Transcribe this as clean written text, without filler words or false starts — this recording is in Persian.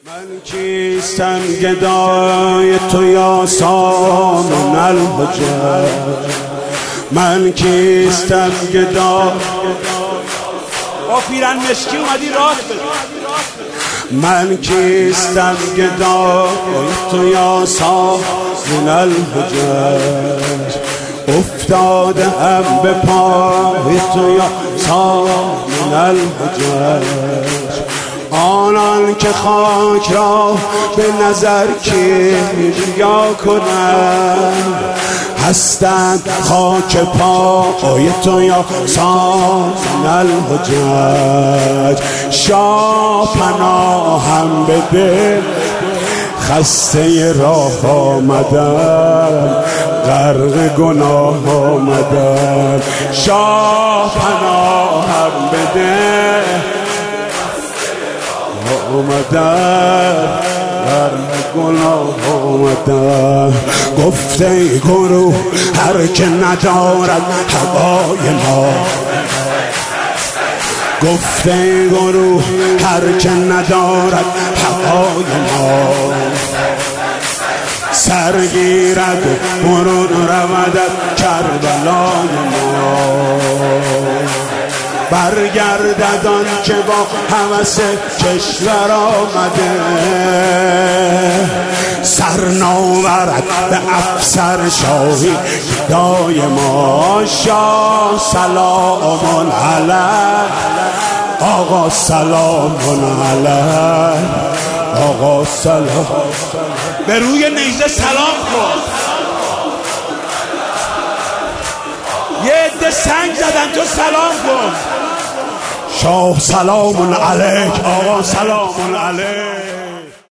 من کیستم گدای تو یا سامن الحجج، من کیستم گدای با پیرن مشکی اومدی راه بده. من کیستم گدای تو یا سامن الحجج، افتاده هم به پای تو یا سامن الحجج. آنان که خاک را به نظر کیمیا کنند، هستند خاک پای تو یا سامن الحجج. شاه پناهم بده، خسته راه آمدم، غرق گناه آمدم. شاه پناهم بده، آمدم غرق گناه آمدم. گفته گروه هر که ندارد هوای ما، گفته گروه هر که ندارد هوای ما، سرگیرد برون رودد کربلای ما. برگردد آن که با هوس کشور آمده، سر ناورد به افسر شاهی دای ما. شاه سلام علیه، آقا سلام علیه، آقا سلام. به روی نیزه سلام کن. یه عده سنگ زدن، تو سلام کن. شاه سلام علیک، آقا سلام علیک.